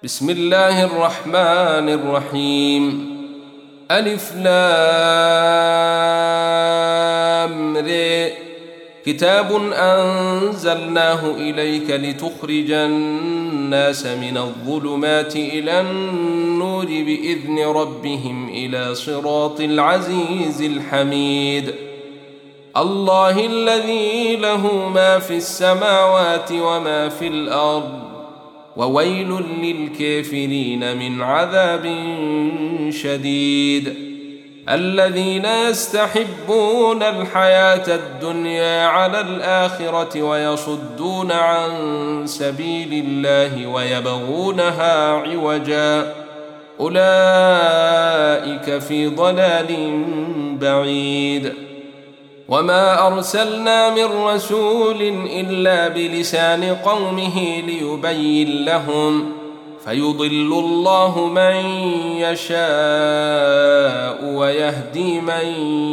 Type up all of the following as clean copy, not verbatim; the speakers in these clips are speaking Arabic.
بسم الله الرحمن الرحيم. ألف لام ر. كتاب أنزلناه إليك لتخرج الناس من الظلمات إلى النور بإذن ربهم إلى صراط العزيز الحميد. الله الذي له ما في السماوات وما في الأرض، وويل للكافرين من عذاب شديد. الذين يستحبون الحياة الدنيا على الآخرة ويصدون عن سبيل الله ويبغونها عوجا، أولئك في ضلال بعيد. وما أرسلنا من رسول إلا بلسان قومه ليبين لهم، فيضل الله من يشاء ويهدي من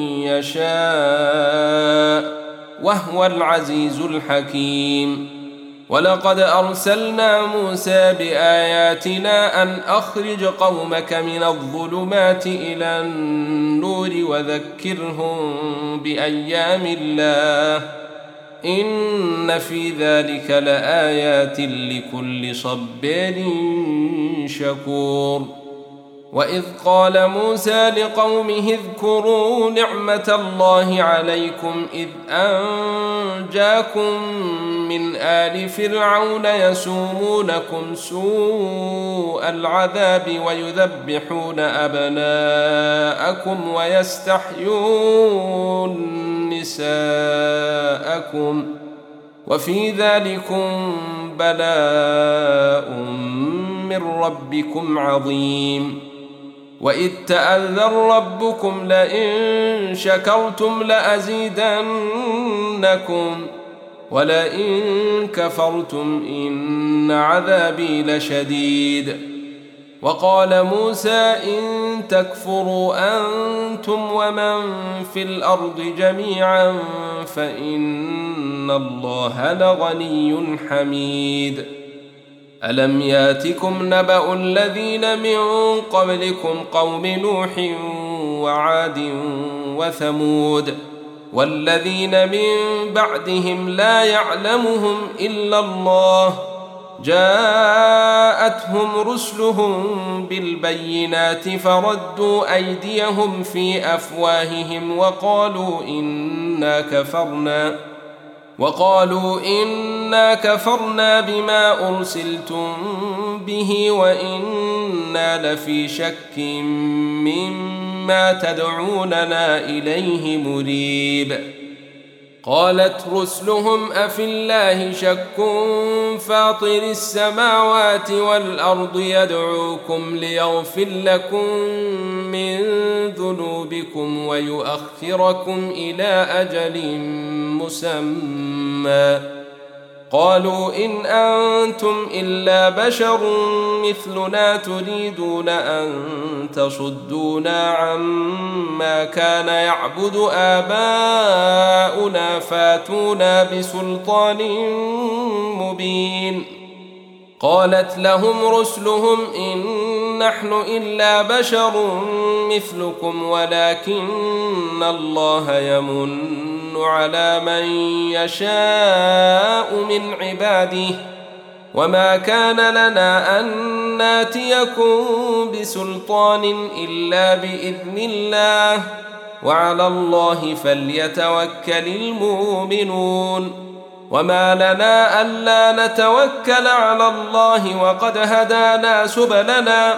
يشاء، وهو العزيز الحكيم. ولقد أرسلنا موسى بآياتنا أن أخرج قومك من الظلمات إلى النور وذكرهم بأيام الله، إن في ذلك لآيات لكل صبار شكور. وإذ قال موسى لقومه اذكروا نعمة الله عليكم إذ أنجاكم من آل فرعون يسومونكم سوء العذاب ويذبحون أبناءكم ويستحيون نساءكم، وفي ذلكم بلاء من ربكم عظيم. وإذ تأذن ربكم لئن شكرتم لأزيدنكم ولئن كفرتم إن عذابي لشديد. وقال موسى إن تكفروا أنتم ومن في الأرض جميعا فإن الله لغني حميد. ألم ياتكم نبأ الذين من قبلكم قوم نوح وعاد وثمود والذين من بعدهم لا يعلمهم إلا الله، جاءتهم رسلهم بالبينات فردوا أيديهم في أفواههم وقالوا إنا كفرنا بما أرسلتم به وإنا لفي شك مما تدعوننا إليه مريب. قالت رسلهم أفي الله شك فاطر السماوات والأرض يدعوكم ليغفر لكم من ذنوبكم ويؤخركم إلى أجل مسمى. قالوا إن أنتم إلا بشر مثلنا تريدون أن تصدونا عما كان يعبد آباؤنا فاتونا بسلطان مبين. قالت لهم رسلهم إن نحن إلا بشر مثلكم ولكن الله يمن على من يشاء من عباده، وما كان لنا أن ناتيكم بسلطان إلا بإذن الله، وعلى الله فليتوكل المؤمنون. وما لنا ألا نتوكل على الله وقد هدانا سبلنا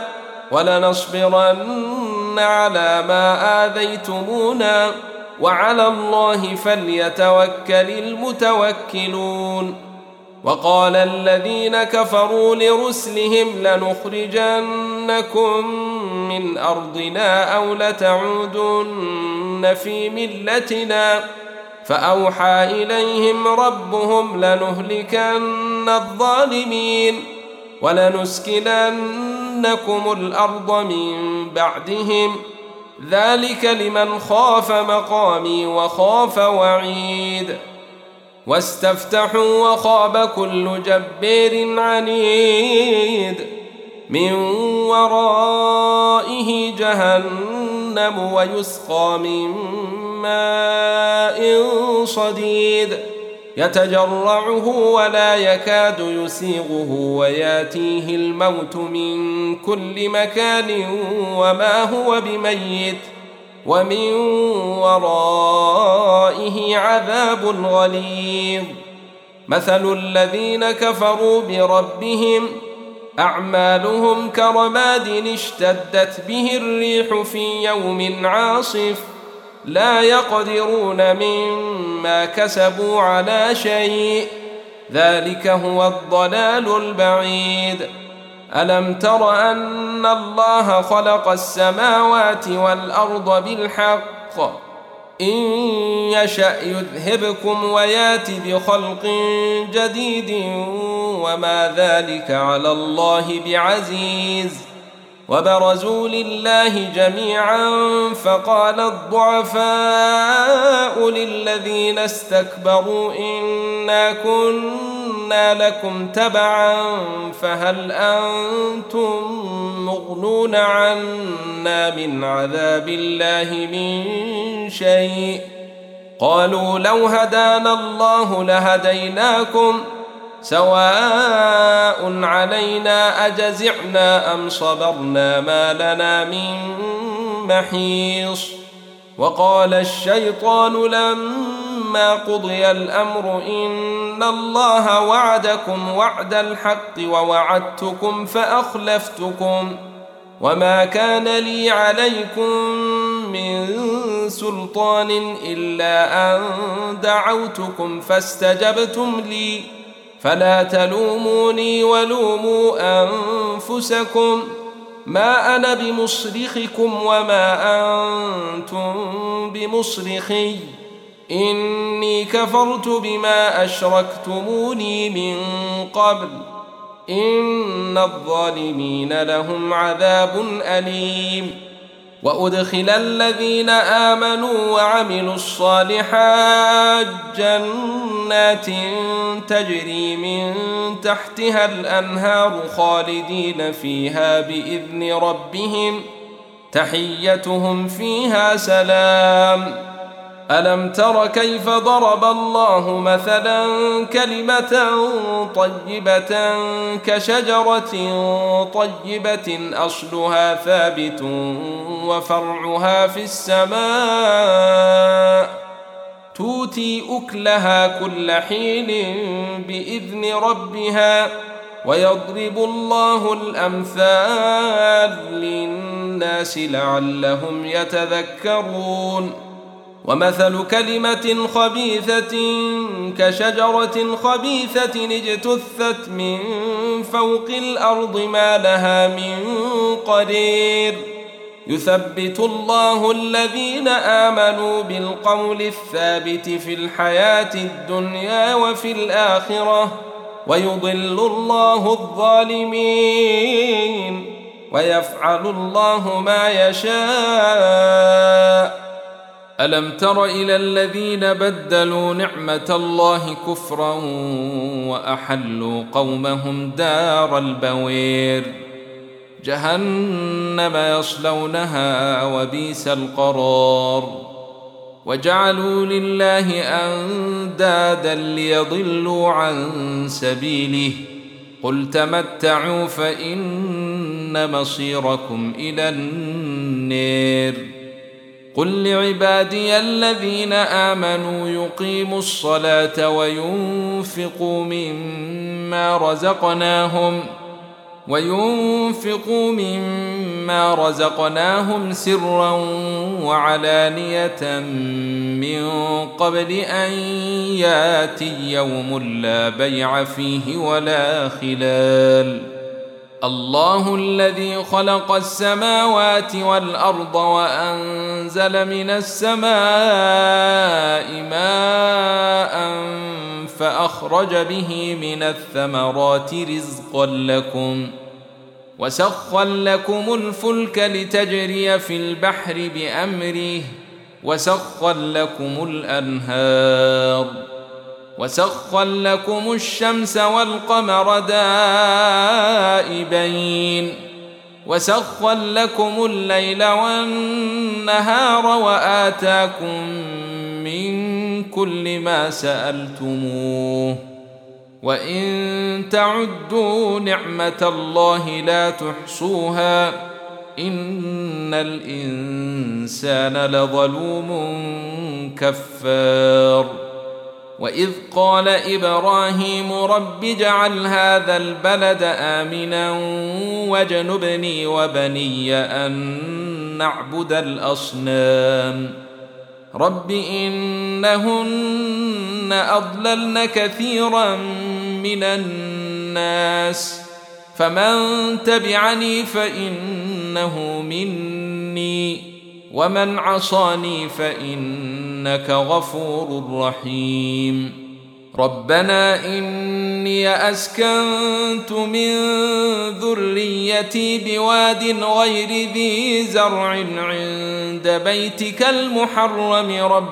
ولنصبرن على ما آذيتمونا، وعلى الله فليتوكل المتوكلون. وقال الذين كفروا لرسلهم لنخرجنكم من أرضنا أو لتعودن في ملتنا، فأوحى إليهم ربهم لنهلكن الظالمين ولنسكننكم الأرض من بعدهم، ذلك لمن خاف مقامي وخاف وعيد. واستفتحوا وخاب كل جبار عنيد من ورائه جهنم ويسقى من ماء صديد يتجرعه ولا يكاد يسيغه وياتيه الموت من كل مكان وما هو بميت ومن ورائه عذاب غليظ. مثل الذين كفروا بربهم أعمالهم كرماد اشتدت به الريح في يوم عاصف لا يقدرون مما كسبوا على شيء ذلك هو الضلال البعيد. ألم تر أن الله خلق السماوات والأرض بالحق إن يشأ يذهبكم ويات بخلق جديد وما ذلك على الله بعزيز. وبرزوا لله جميعا فقال الضعفاء للذين استكبروا إنا كنا لكم تبعا فهل أنتم مغنون عنا من عذاب الله من شيء قالوا لو هدانا الله لهديناكم سواء علينا أجزعنا أم صبرنا ما لنا من محيص. وقال الشيطان لما قضي الأمر إن الله وعدكم وعد الحق ووعدتكم فأخلفتكم وما كان لي عليكم من سلطان إلا أن دعوتكم فاستجبتم لي فلا تلوموني ولوموا أنفسكم ما أنا بمصرخكم وما أنتم بمصرخي إني كفرت بما أشركتموني من قبل إن الظالمين لهم عذاب أليم. وأدخل الذين آمنوا وعملوا الصالحات جنات تجري من تحتها الأنهار خالدين فيها بإذن ربهم تحيتهم فيها سلام. ألم تر كيف ضرب الله مثلا كلمة طيبة كشجرة طيبة أصلها ثابت وفرعها في السماء تؤتي أكلها كل حين بإذن ربها ويضرب الله الأمثال للناس لعلهم يتذكرون. ومثل كلمة خبيثة كشجرة خبيثة اجتثت من فوق الأرض ما لها من قرير يثبت الله الذين آمنوا بالقول الثابت في الحياة الدنيا وفي الآخرة ويضل الله الظالمين ويفعل الله ما يشاء. ألم تر إلى الذين بدلوا نعمة الله كفرا وأحلوا قومهم دار البوير جهنم يصلونها وبئس القرار وجعلوا لله أندادا ليضلوا عن سبيله قل تمتعوا فإن مصيركم إلى النار. قل لعبادي الذين آمنوا يقيموا الصلاة وينفقوا مما رزقناهم سرا وعلانية من قبل أن ياتي يوم لا بيع فيه ولا خلال. الله الذي خلق السماوات والأرض وأنزل من السماء ماء فأخرج به من الثمرات رزقا لكم وسخر لكم الفلك لتجري في البحر بأمره وسخر لكم الأنهار وسخر لكم الشمس والقمر دائبين وسخر لكم الليل والنهار وآتاكم من كل ما سألتموه وإن تعدوا نعمة الله لا تحصوها إن الإنسان لظلوم كفار وإذ قال إبراهيم رب اجعل هذا البلد آمنا واجنبني وبني أن نعبد الأصنام رب إنهن أضللن كثيرا من الناس فمن تبعني فإنه مني ومن عصاني فإنك غفور رحيم ربنا إني أسكنت من ذريتي بواد غير ذي زرع عند بيتك المحرم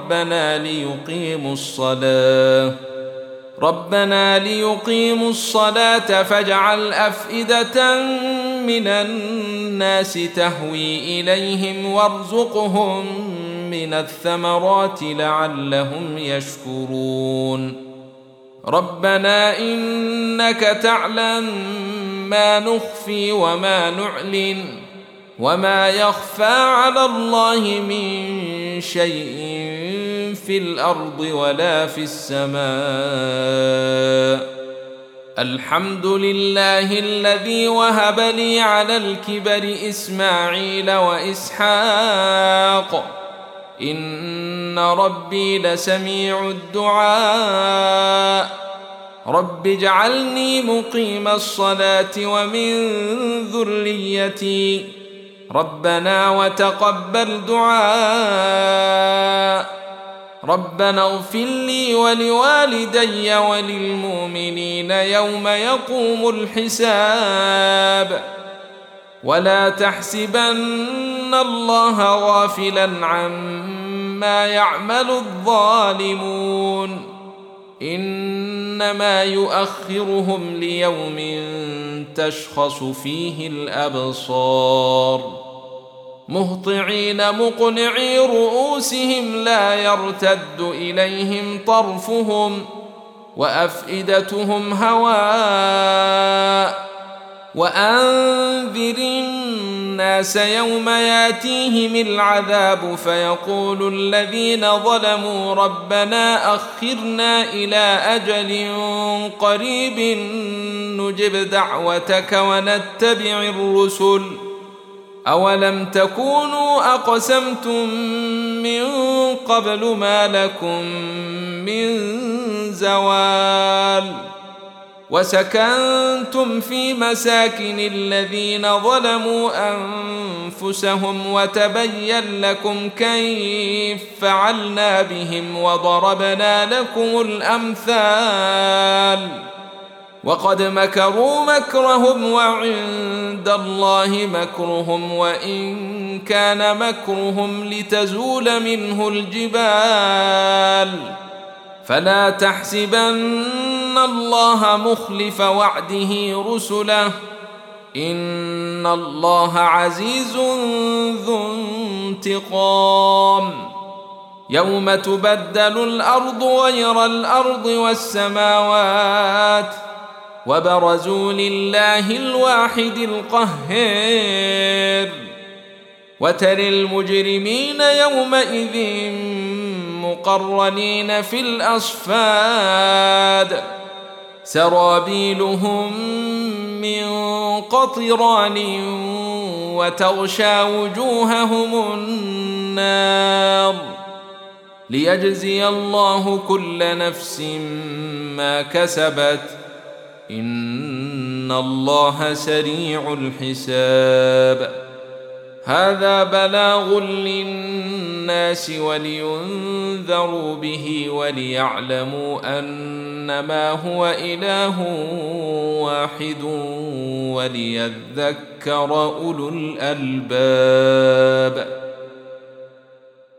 ربنا ليقيموا الصلاة فاجعل أفئدة من الناس تهوي إليهم وارزقهم من الثمرات لعلهم يشكرون ربنا إنك تعلم ما نخفي وما نعلن وما يخفى على الله من شيء في الأرض ولا في السماء الحمد لله الذي وهب لي على الكبر إسماعيل وإسحاق إن ربي لسميع الدعاء رب اجعلني مقيم الصلاة ومن ذريتي ربنا وتقبل دعاء ربنا اغفر لي ولوالدي وللمؤمنين يوم يقوم الحساب ولا تحسبن الله غافلا عما يعمل الظالمون إنما يؤخرهم ليوم تشخص فيه الأبصار مهطعين مقنعي رؤوسهم لا يرتد إليهم طرفهم وأفئدتهم هواء وأنذر الناس يوم ياتيهم العذاب فيقول الذين ظلموا ربنا أخرنا إلى أجل قريب نجب دعوتك ونتبع الرسل أولم تكونوا أقسمتم من قبل ما لكم من زوال وسكنتم في مساكن الذين ظلموا أنفسهم وتبين لكم كيف فعلنا بهم وضربنا لكم الأمثال وقد مكروا مكرهم وعند الله مكرهم وإن كان مكرهم لتزول منه الجبال فلا تحسبن الله مخلف وعده رسله إن الله عزيز ذو انتقام يوم تبدل الأرض غير الأرض والسماوات وبرزوا لله الواحد القهار وترى المجرمين يومئذ مقرنين في الأصفاد سرابيلهم من قطران وتغشى وجوههم النار ليجزي الله كل نفس ما كسبت إن الله سريع الحساب هذا بلاغ للناس ولينذروا به وليعلموا أنما هو إله واحد وليذكر أولو الألباب